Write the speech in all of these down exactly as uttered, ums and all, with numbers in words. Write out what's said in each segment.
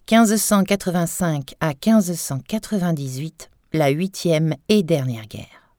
quinze cent quatre-vingt-cinq à quinze cent quatre-vingt-dix-huit, la huitième et dernière guerre.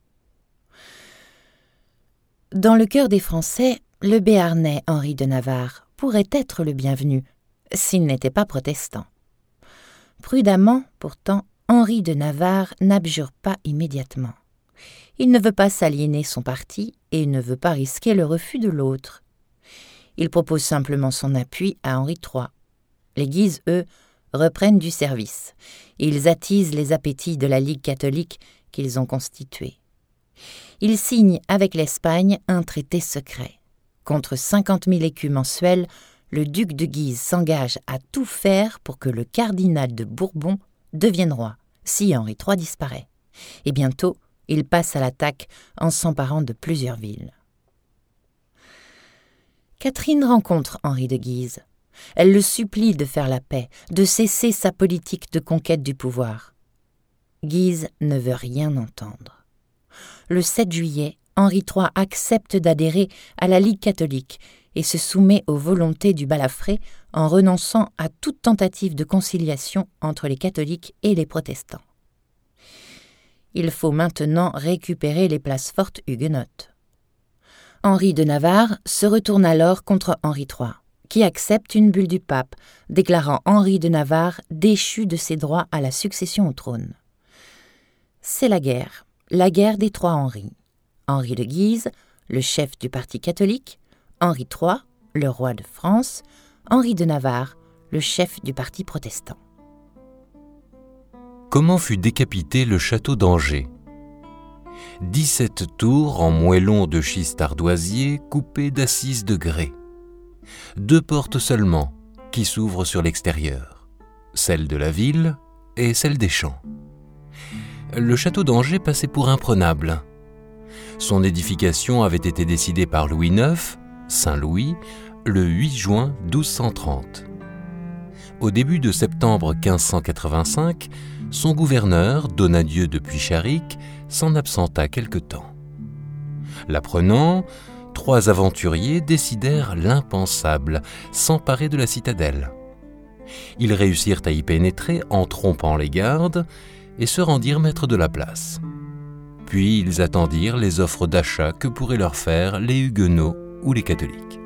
Dans le cœur des Français, le Béarnais Henri de Navarre pourrait être le bienvenu, s'il n'était pas protestant. Prudemment, pourtant, Henri de Navarre n'abjure pas immédiatement. Il ne veut pas s'aliéner son parti et ne veut pas risquer le refus de l'autre. Il propose simplement son appui à Henri trois. Les Guises, eux, reprennent du service. Ils attisent les appétits de la Ligue catholique qu'ils ont constituée. Ils signent avec l'Espagne un traité secret. Contre cinquante mille écus mensuels, le duc de Guise s'engage à tout faire pour que le cardinal de Bourbon devienne roi, si Henri trois disparaît. Et bientôt, il passe à l'attaque en s'emparant de plusieurs villes. Catherine rencontre Henri de Guise. Elle le supplie de faire la paix, de cesser sa politique de conquête du pouvoir. Guise ne veut rien entendre. Le sept juillet, Henri trois accepte d'adhérer à la Ligue catholique et se soumet aux volontés du Balafré en renonçant à toute tentative de conciliation entre les catholiques et les protestants. Il faut maintenant récupérer les places fortes huguenotes. Henri de Navarre se retourne alors contre Henri trois, qui accepte une bulle du pape, déclarant Henri de Navarre déchu de ses droits à la succession au trône. C'est la guerre, la guerre des trois Henri. Henri de Guise, le chef du parti catholique, Henri trois, le roi de France, Henri de Navarre, le chef du parti protestant. Comment fut décapité le château d'Angers ? dix-sept tours en moellons de schiste ardoisier coupées d'assises de grès. Deux portes seulement qui s'ouvrent sur l'extérieur, celle de la ville et celle des champs. Le château d'Angers passait pour imprenable. Son édification avait été décidée par Louis neuf, Saint-Louis, le huit juin douze cent trente. Au début de septembre quinze cent quatre-vingt-cinq, son gouverneur, Donadieu de Puicharic, s'en absenta quelque temps. L'apprenant, trois aventuriers décidèrent l'impensable, s'emparer de la citadelle. Ils réussirent à y pénétrer en trompant les gardes et se rendirent maîtres de la place. Puis ils attendirent les offres d'achat que pourraient leur faire les huguenots ou les catholiques.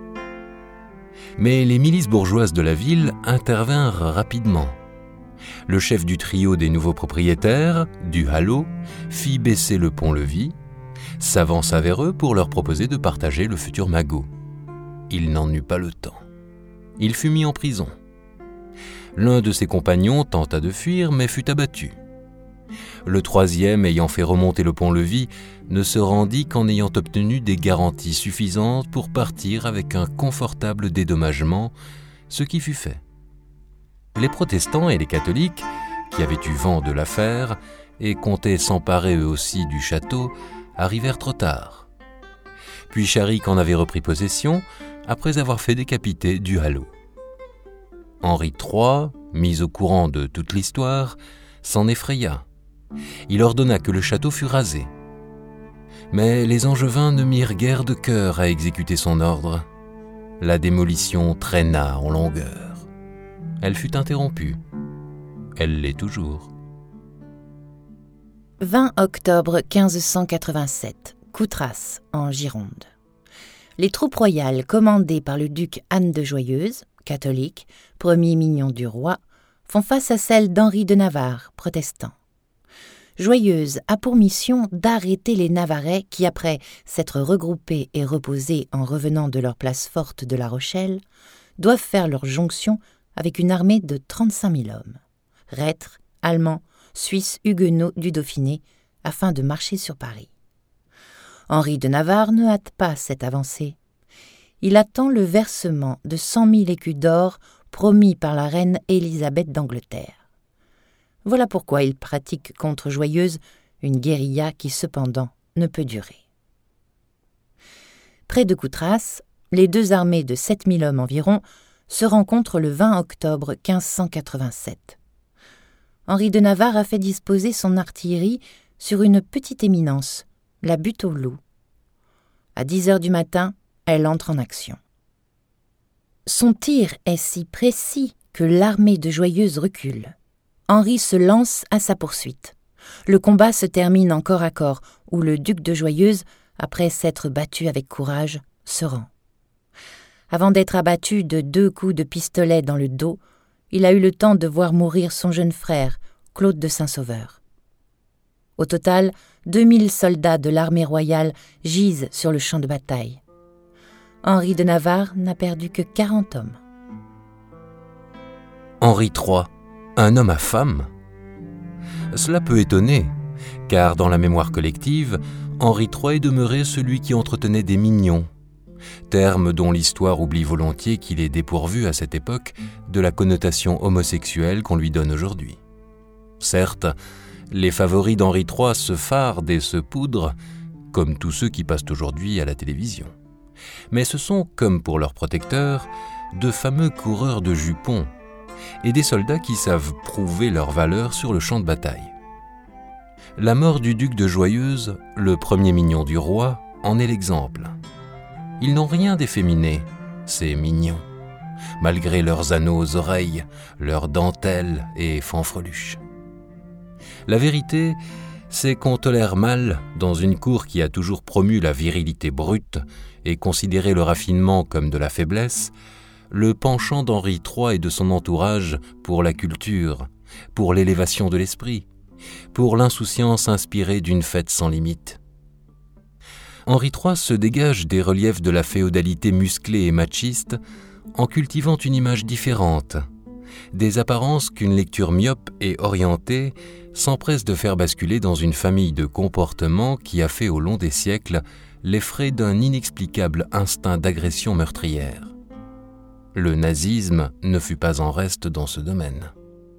Mais les milices bourgeoises de la ville intervinrent rapidement. Le chef du trio des nouveaux propriétaires, du Hallot, fit baisser le pont-levis, s'avança vers eux pour leur proposer de partager le futur magot. Il n'en eut pas le temps. Il fut mis en prison. L'un de ses compagnons tenta de fuir, mais fut abattu. Le troisième, ayant fait remonter le pont-levis, ne se rendit qu'en ayant obtenu des garanties suffisantes pour partir avec un confortable dédommagement, ce qui fut fait. Les protestants et les catholiques, qui avaient eu vent de l'affaire et comptaient s'emparer eux aussi du château, arrivèrent trop tard. Puis Puicharic en avait repris possession après avoir fait décapiter du Hallot. Henri trois, mis au courant de toute l'histoire, s'en effraya. Il ordonna que le château fût rasé. Mais les Angevins ne mirent guère de cœur à exécuter son ordre. La démolition traîna en longueur. Elle fut interrompue. Elle l'est toujours. vingt octobre quinze cent quatre-vingt-sept, Coutras, en Gironde. Les troupes royales commandées par le duc Anne de Joyeuse, catholique, premier mignon du roi, font face à celles d'Henri de Navarre, protestant. Joyeuse a pour mission d'arrêter les Navarrais qui, après s'être regroupés et reposés en revenant de leur place forte de La Rochelle, doivent faire leur jonction avec une armée de trente-cinq mille hommes, reîtres, allemands, suisses, huguenots du Dauphiné, afin de marcher sur Paris. Henri de Navarre ne hâte pas cette avancée. Il attend le versement de cent mille écus d'or promis par la reine Élisabeth d'Angleterre. Voilà pourquoi il pratique contre Joyeuse une guérilla qui cependant ne peut durer. Près de Coutras, les deux armées de sept mille hommes environ se rencontrent le vingt octobre quinze cent quatre-vingt-sept. Henri de Navarre a fait disposer son artillerie sur une petite éminence, la butte aux loups. À dix heures du matin, elle entre en action. Son tir est si précis que l'armée de Joyeuse recule. Henri se lance à sa poursuite. Le combat se termine en corps à corps, où le duc de Joyeuse, après s'être battu avec courage, se rend. Avant d'être abattu de deux coups de pistolet dans le dos, il a eu le temps de voir mourir son jeune frère, Claude de Saint-Sauveur. Au total, deux mille soldats de l'armée royale gisent sur le champ de bataille. Henri de Navarre n'a perdu que quarante hommes. Henri trois, un homme à femme ? Cela peut étonner, car dans la mémoire collective, Henri trois est demeuré celui qui entretenait des mignons, terme dont l'histoire oublie volontiers qu'il est dépourvu à cette époque de la connotation homosexuelle qu'on lui donne aujourd'hui. Certes, les favoris d'Henri trois se fardent et se poudrent, comme tous ceux qui passent aujourd'hui à la télévision. Mais ce sont, comme pour leurs protecteurs, de fameux coureurs de jupons et des soldats qui savent prouver leur valeur sur le champ de bataille. La mort du duc de Joyeuse, le premier mignon du roi, en est l'exemple. Ils n'ont rien d'efféminé, ces mignons, malgré leurs anneaux aux oreilles, leurs dentelles et fanfreluches. La vérité, c'est qu'on tolère mal, dans une cour qui a toujours promu la virilité brute et considéré le raffinement comme de la faiblesse, le penchant d'Henri trois et de son entourage pour la culture, pour l'élévation de l'esprit, pour l'insouciance inspirée d'une fête sans limite. Henri trois se dégage des reliefs de la féodalité musclée et machiste en cultivant une image différente, des apparences qu'une lecture myope et orientée s'empresse de faire basculer dans une famille de comportements qui a fait au long des siècles les frais d'un inexplicable instinct d'agression meurtrière. Le nazisme ne fut pas en reste dans ce domaine.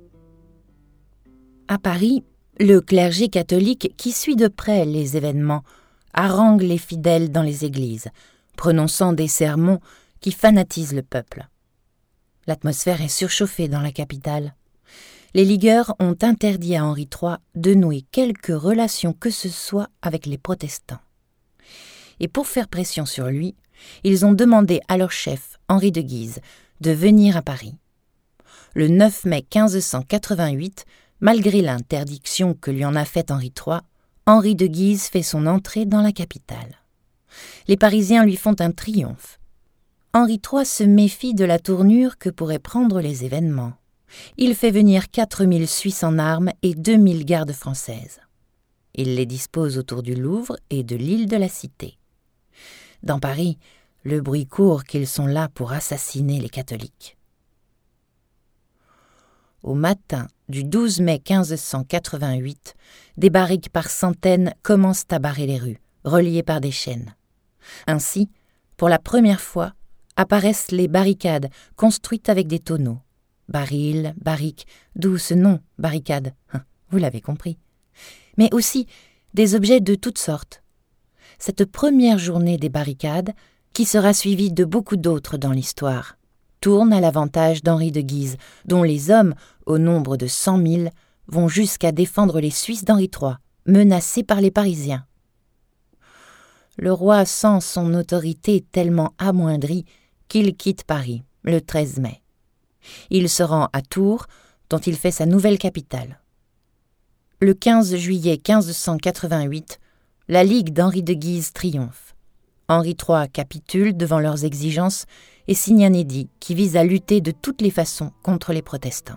À Paris, le clergé catholique qui suit de près les événements harangue les fidèles dans les églises, prononçant des sermons qui fanatisent le peuple. L'atmosphère est surchauffée dans la capitale. Les ligueurs ont interdit à Henri trois de nouer quelque relation que ce soit avec les protestants. Et pour faire pression sur lui, ils ont demandé à leur chef, Henri de Guise, de venir à Paris. Le neuf mai quinze cent quatre-vingt-huit, malgré l'interdiction que lui en a faite Henri trois, Henri de Guise fait son entrée dans la capitale. Les Parisiens lui font un triomphe. Henri trois se méfie de la tournure que pourraient prendre les événements. Il fait venir quatre mille Suisses en armes et deux mille gardes françaises. Il les dispose autour du Louvre et de l'île de la Cité. Dans Paris, le bruit court qu'ils sont là pour assassiner les catholiques. Au matin du douze mai quinze cent quatre-vingt-huit, des barriques par centaines commencent à barrer les rues, reliées par des chaînes. Ainsi, pour la première fois, apparaissent les barricades construites avec des tonneaux. Barils, barriques, d'où ce nom, barricade, vous l'avez compris. Mais aussi des objets de toutes sortes. Cette première journée des barricades, qui sera suivie de beaucoup d'autres dans l'histoire, tourne à l'avantage d'Henri de Guise, dont les hommes, au nombre de cent mille, vont jusqu'à défendre les Suisses d'Henri trois, menacés par les Parisiens. Le roi sent son autorité tellement amoindrie qu'il quitte Paris le treize mai. Il se rend à Tours, dont il fait sa nouvelle capitale. Le quinze juillet quinze cent quatre-vingt-huit, la Ligue d'Henri de Guise triomphe. Henri trois capitule devant leurs exigences et signe un édit qui vise à lutter de toutes les façons contre les protestants.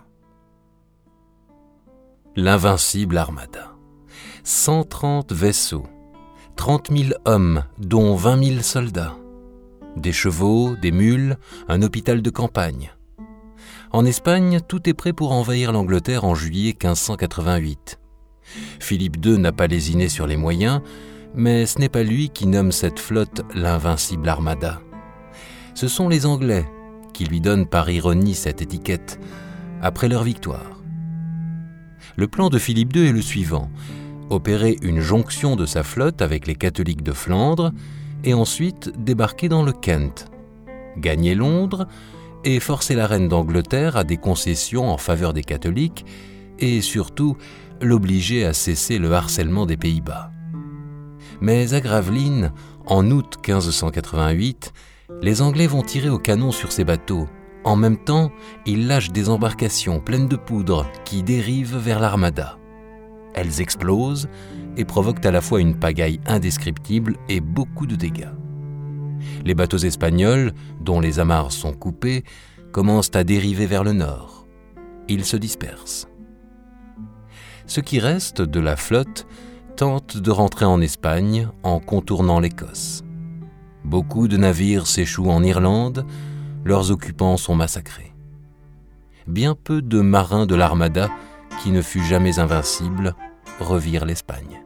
L'invincible armada. cent trente vaisseaux, trente mille hommes, dont vingt mille soldats. Des chevaux, des mules, un hôpital de campagne. En Espagne, tout est prêt pour envahir l'Angleterre en juillet quinze cent quatre-vingt-huit. Philippe deux n'a pas lésiné sur les moyens, mais ce n'est pas lui qui nomme cette flotte l'invincible armada. Ce sont les Anglais qui lui donnent par ironie cette étiquette, après leur victoire. Le plan de Philippe deux est le suivant: opérer une jonction de sa flotte avec les catholiques de Flandre et ensuite débarquer dans le Kent, gagner Londres et forcer la reine d'Angleterre à des concessions en faveur des catholiques et surtout l'obliger à cesser le harcèlement des Pays-Bas. Mais à Gravelines, en août quinze cent quatre-vingt-huit, les Anglais vont tirer au canon sur ces bateaux En même temps, il lâche des embarcations pleines de poudre qui dérivent vers l'Armada. Elles explosent et provoquent à la fois une pagaille indescriptible et beaucoup de dégâts. Les bateaux espagnols, dont les amarres sont coupées, commencent à dériver vers le nord. Ils se dispersent. Ce qui reste de la flotte tente de rentrer en Espagne en contournant l'Écosse. Beaucoup de navires s'échouent en Irlande, leurs occupants sont massacrés. Bien peu de marins de l'Armada, qui ne fut jamais invincible, revirent l'Espagne.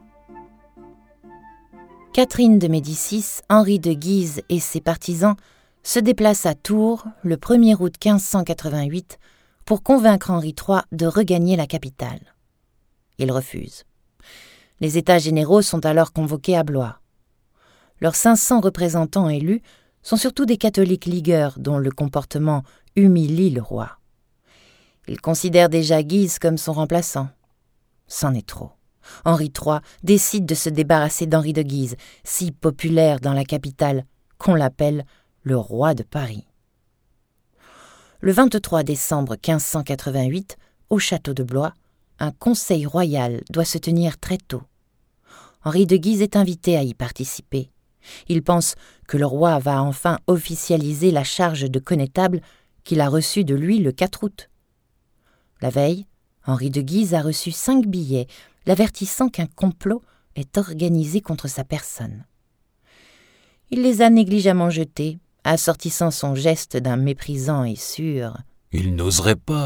Catherine de Médicis, Henri de Guise et ses partisans se déplacent à Tours le premier août quinze cent quatre-vingt-huit pour convaincre Henri trois de regagner la capitale. Il refuse. Les États généraux sont alors convoqués à Blois. Leurs cinq cents représentants élus sont surtout des catholiques ligueurs dont le comportement humilie le roi. Il considère déjà Guise comme son remplaçant. C'en est trop. Henri trois décide de se débarrasser d'Henri de Guise, si populaire dans la capitale qu'on l'appelle le roi de Paris. Le vingt-trois décembre quinze cent quatre-vingt-huit, au château de Blois, un conseil royal doit se tenir très tôt. Henri de Guise est invité à y participer. Il pense que le roi va enfin officialiser la charge de connétable qu'il a reçue de lui le quatre août. La veille, Henri de Guise a reçu cinq billets l'avertissant qu'un complot est organisé contre sa personne. Il les a négligemment jetés, assortissant son geste d'un méprisant et sûr « Il n'oserait pas !»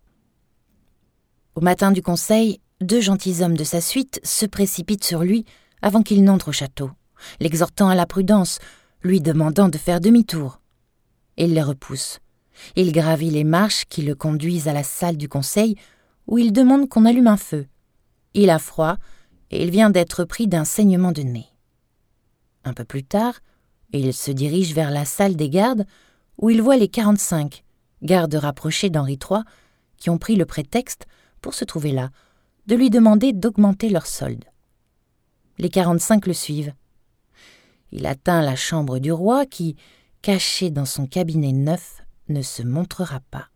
Au matin du conseil, deux gentilshommes de sa suite se précipitent sur lui avant qu'il n'entre au château, l'exhortant à la prudence, lui demandant de faire demi-tour. Il les repousse. Il gravit les marches qui le conduisent à la salle du conseil où il demande qu'on allume un feu. Il a froid et il vient d'être pris d'un saignement de nez. Un peu plus tard, il se dirige vers la salle des gardes où il voit les quarante-cinq, gardes rapprochés d'Henri trois, qui ont pris le prétexte, pour se trouver là, de lui demander d'augmenter leur solde. Les quarante-cinq le suivent. Il atteint la chambre du roi qui, caché dans son cabinet neuf, ne se montrera pas.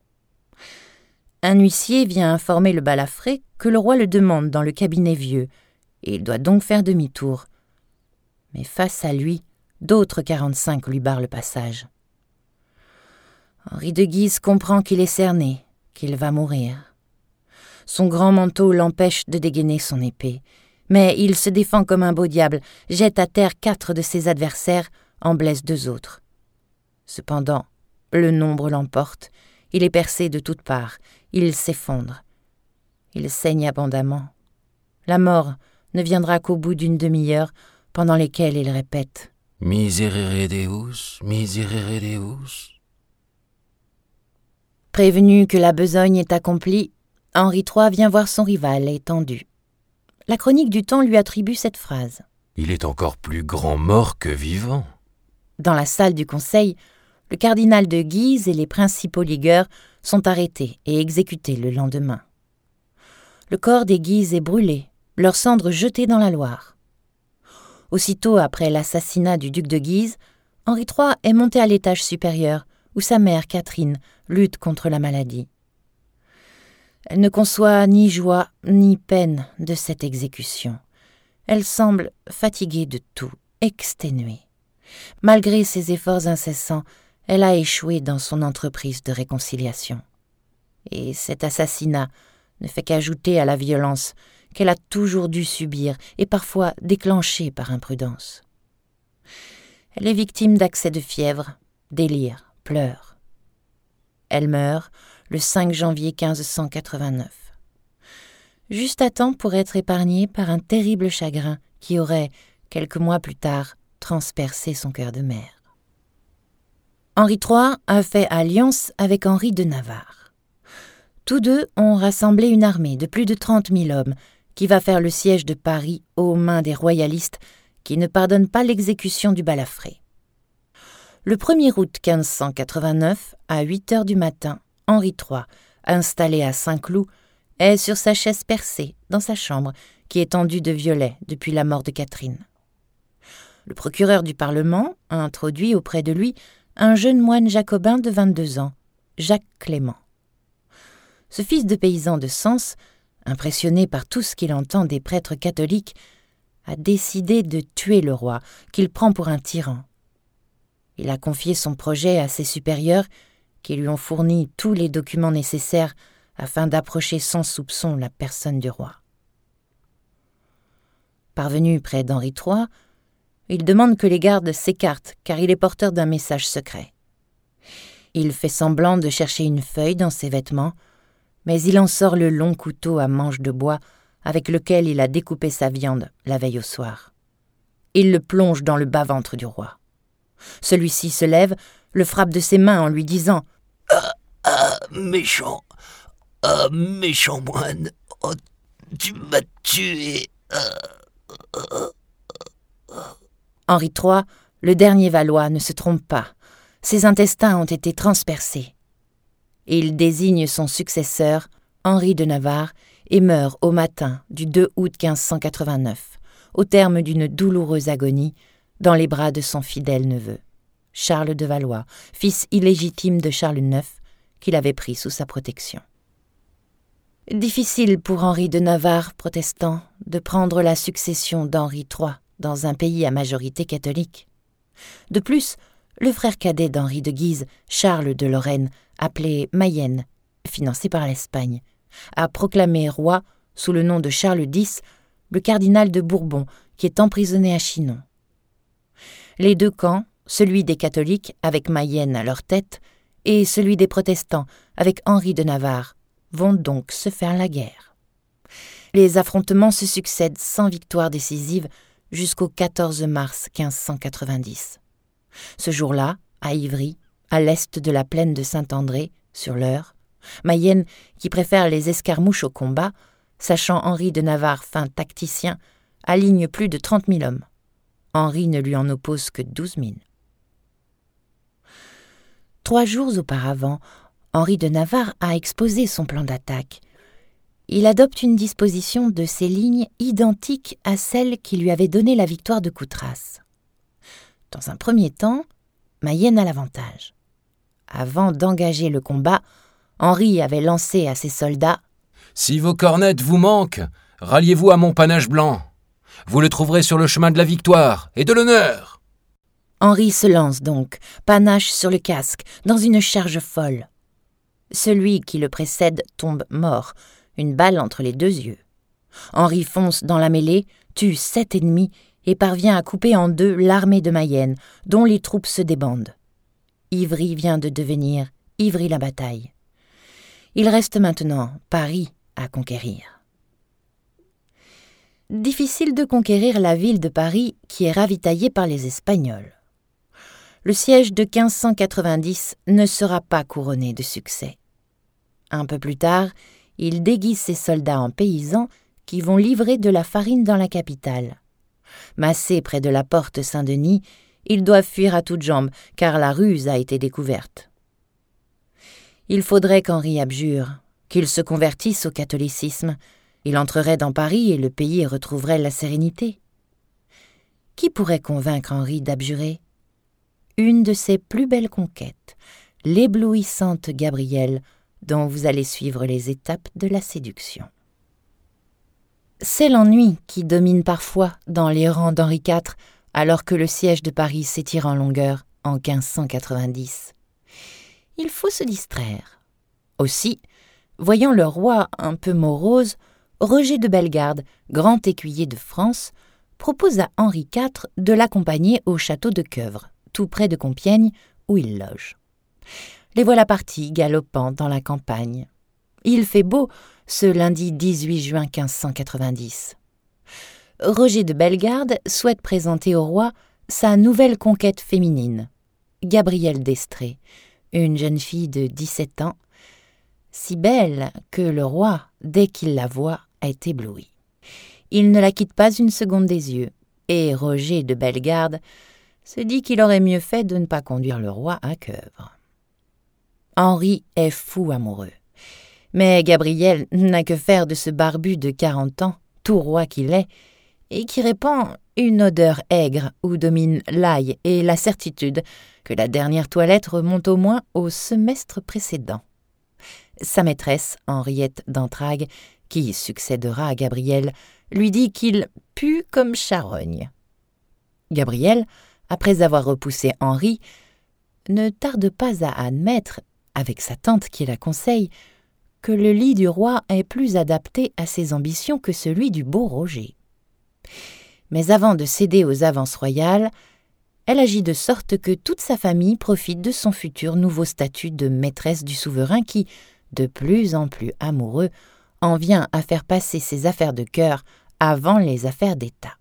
Un huissier vient informer le balafré que le roi le demande dans le cabinet vieux, et il doit donc faire demi-tour. Mais face à lui, d'autres quarante-cinq lui barrent le passage. Henri de Guise comprend qu'il est cerné, qu'il va mourir. Son grand manteau l'empêche de dégainer son épée, mais il se défend comme un beau diable, jette à terre quatre de ses adversaires, en blesse deux autres. Cependant, le nombre l'emporte, il est percé de toutes parts, il s'effondre. Il saigne abondamment. La mort ne viendra qu'au bout d'une demi-heure, pendant lesquelles il répète « Miserere Deus, miserere Deus ». Prévenu que la besogne est accomplie, Henri trois vient voir son rival étendu. La chronique du temps lui attribue cette phrase. « Il est encore plus grand mort que vivant ». Dans la salle du conseil, le cardinal de Guise et les principaux ligueurs sont arrêtés et exécutés le lendemain. Le corps des Guise est brûlé, leurs cendres jetées dans la Loire. Aussitôt après l'assassinat du duc de Guise, Henri trois est monté à l'étage supérieur, où sa mère, Catherine, lutte contre la maladie. Elle ne conçoit ni joie ni peine de cette exécution. Elle semble fatiguée de tout, exténuée. Malgré ses efforts incessants, elle a échoué dans son entreprise de réconciliation. Et cet assassinat ne fait qu'ajouter à la violence qu'elle a toujours dû subir et parfois déclencher par imprudence. Elle est victime d'accès de fièvre, délire, pleurs. Elle meurt le cinq janvier quinze cent quatre-vingt-neuf. Juste à temps pour être épargnée par un terrible chagrin qui aurait, quelques mois plus tard, transpercé son cœur de mère. Henri trois a fait alliance avec Henri de Navarre. Tous deux ont rassemblé une armée de plus de trente mille hommes qui va faire le siège de Paris aux mains des royalistes qui ne pardonnent pas l'exécution du balafré. Le premier août quinze cent quatre-vingt-neuf, à huit heures du matin, Henri trois, installé à Saint-Cloud, est sur sa chaise percée dans sa chambre qui est tendue de violets depuis la mort de Catherine. Le procureur du Parlement a introduit auprès de lui un jeune moine jacobin de vingt-deux ans, Jacques Clément. Ce fils de paysan de Sens, impressionné par tout ce qu'il entend des prêtres catholiques, a décidé de tuer le roi, qu'il prend pour un tyran. Il a confié son projet à ses supérieurs, qui lui ont fourni tous les documents nécessaires afin d'approcher sans soupçon la personne du roi. Parvenu près d'Henri trois, il demande que les gardes s'écartent car il est porteur d'un message secret. Il fait semblant de chercher une feuille dans ses vêtements, mais il en sort le long couteau à manche de bois avec lequel il a découpé sa viande la veille au soir. Il le plonge dans le bas-ventre du roi. Celui-ci se lève, le frappe de ses mains en lui disant « Ah, ah, méchant, ah, méchant moine, oh, tu m'as tué. Ah, ah, ah. » Henri trois, le dernier Valois, ne se trompe pas. Ses intestins ont été transpercés. Il désigne son successeur, Henri de Navarre, et meurt au matin du deux août quinze cent quatre-vingt-neuf, au terme d'une douloureuse agonie, dans les bras de son fidèle neveu, Charles de Valois, fils illégitime de Charles neuf, qu'il avait pris sous sa protection. Difficile pour Henri de Navarre, protestant, de prendre la succession d'Henri trois dans un pays à majorité catholique. De plus, le frère cadet d'Henri de Guise, Charles de Lorraine, appelé Mayenne, financé par l'Espagne, a proclamé roi, sous le nom de Charles X, le cardinal de Bourbon, qui est emprisonné à Chinon. Les deux camps, celui des catholiques, avec Mayenne à leur tête, et celui des protestants, avec Henri de Navarre, vont donc se faire la guerre. Les affrontements se succèdent sans victoire décisive jusqu'au quatorze mars quinze cent quatre-vingt-dix. Ce jour-là, à Ivry, à l'est de la plaine de Saint-André, sur l'Eure, Mayenne, qui préfère les escarmouches au combat, sachant Henri de Navarre fin tacticien, aligne plus de trente mille hommes. Henri ne lui en oppose que douze mille. Trois jours auparavant, Henri de Navarre a exposé son plan d'attaque. Il adopte une disposition de ses lignes identique à celle qui lui avait donné la victoire de Coutras. Dans un premier temps, Mayenne a l'avantage. Avant d'engager le combat, Henri avait lancé à ses soldats « Si vos cornettes vous manquent, ralliez-vous à mon panache blanc. Vous le trouverez sur le chemin de la victoire et de l'honneur. » Henri se lance donc, panache sur le casque, dans une charge folle. Celui qui le précède tombe mort, une balle entre les deux yeux. Henri fonce dans la mêlée, tue sept ennemis et parvient à couper en deux l'armée de Mayenne, dont les troupes se débandent. Ivry vient de devenir Ivry-la-Bataille. Il reste maintenant Paris à conquérir. Difficile de conquérir la ville de Paris qui est ravitaillée par les Espagnols. Le siège de quinze cent quatre-vingt-dix ne sera pas couronné de succès. Un peu plus tard, il déguise ses soldats en paysans qui vont livrer de la farine dans la capitale. Massés près de la porte Saint-Denis, ils doivent fuir à toutes jambes car la ruse a été découverte. Il faudrait qu'Henri abjure, qu'il se convertisse au catholicisme. Il entrerait dans Paris et le pays retrouverait la sérénité. Qui pourrait convaincre Henri d'abjurer ? Une de ses plus belles conquêtes, l'éblouissante Gabrielle, dont vous allez suivre les étapes de la séduction. C'est l'ennui qui domine parfois dans les rangs d'Henri quatre, alors que le siège de Paris s'étire en longueur en quinze cent quatre-vingt-dix. Il faut se distraire. Aussi, voyant le roi un peu morose, Roger de Bellegarde, grand écuyer de France, propose à Henri quatre de l'accompagner au château de Queuvre, tout près de Compiègne, où il loge. Les voilà partis galopant dans la campagne. Il fait beau ce lundi dix-huit juin quinze cent quatre-vingt-dix. Roger de Bellegarde souhaite présenter au roi sa nouvelle conquête féminine, Gabrielle d'Estrées, une jeune fille de dix-sept ans, si belle que le roi, dès qu'il la voit, est ébloui. Il ne la quitte pas une seconde des yeux, et Roger de Bellegarde se dit qu'il aurait mieux fait de ne pas conduire le roi à Queuvre. Henri est fou amoureux, mais Gabrielle n'a que faire de ce barbu de quarante ans, tout roi qu'il est, et qui répand une odeur aigre où domine l'ail et la certitude que la dernière toilette remonte au moins au semestre précédent. Sa maîtresse, Henriette d'Entragues, qui succédera à Gabriel, lui dit qu'il pue comme charogne. Gabriel, après avoir repoussé Henri, ne tarde pas à admettre, avec sa tante qui la conseille, que le lit du roi est plus adapté à ses ambitions que celui du beau Roger. Mais avant de céder aux avances royales, elle agit de sorte que toute sa famille profite de son futur nouveau statut de maîtresse du souverain qui, de plus en plus amoureux, en vient à faire passer ses affaires de cœur avant les affaires d'État.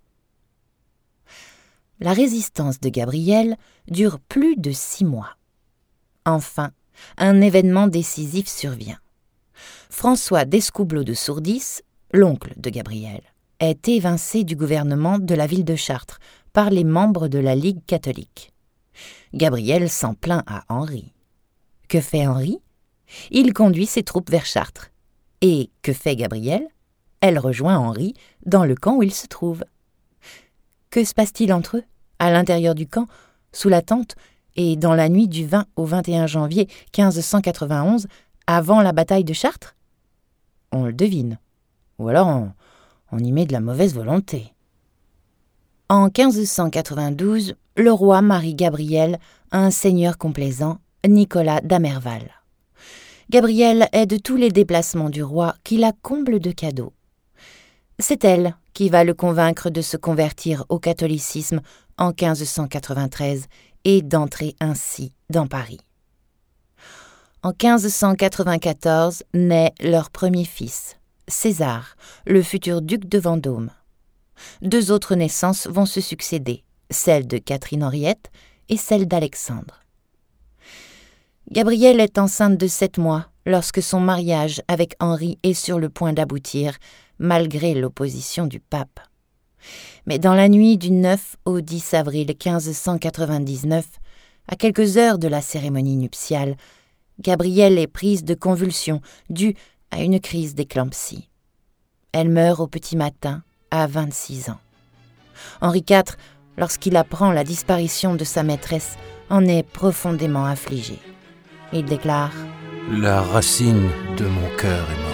La résistance de Gabriel dure plus de six mois. Enfin, un événement décisif survient. François d'Escoubleau de Sourdis, l'oncle de Gabriel, est évincé du gouvernement de la ville de Chartres par les membres de la Ligue catholique. Gabriel s'en plaint à Henri. Que fait Henri ? Il conduit ses troupes vers Chartres. Et que fait Gabrielle ? Elle rejoint Henri dans le camp où il se trouve. Que se passe-t-il entre eux, à l'intérieur du camp, sous la tente, et dans la nuit du vingt au vingt et un janvier quinze cent quatre-vingt-onze, avant la bataille de Chartres ? On le devine. Ou alors on, on y met de la mauvaise volonté. En quinze cent quatre-vingt-douze, le roi marie Gabrielle à un seigneur complaisant, Nicolas d'Amerval. Gabrielle est de tous les déplacements du roi qui la comble de cadeaux. C'est elle qui va le convaincre de se convertir au catholicisme en quinze cent quatre-vingt-treize et d'entrer ainsi dans Paris. En quinze cent quatre-vingt-quatorze naît leur premier fils, César, le futur duc de Vendôme. Deux autres naissances vont se succéder, celle de Catherine-Henriette et celle d'Alexandre. Gabrielle est enceinte de sept mois lorsque son mariage avec Henri est sur le point d'aboutir, malgré l'opposition du pape. Mais dans la nuit du neuf au dix avril quinze cent quatre-vingt-dix-neuf, à quelques heures de la cérémonie nuptiale, Gabrielle est prise de convulsions dues à une crise d'éclampsie. Elle meurt au petit matin, à vingt-six ans. Henri quatre, lorsqu'il apprend la disparition de sa maîtresse, en est profondément affligé. Il déclare « La racine de mon cœur est morte.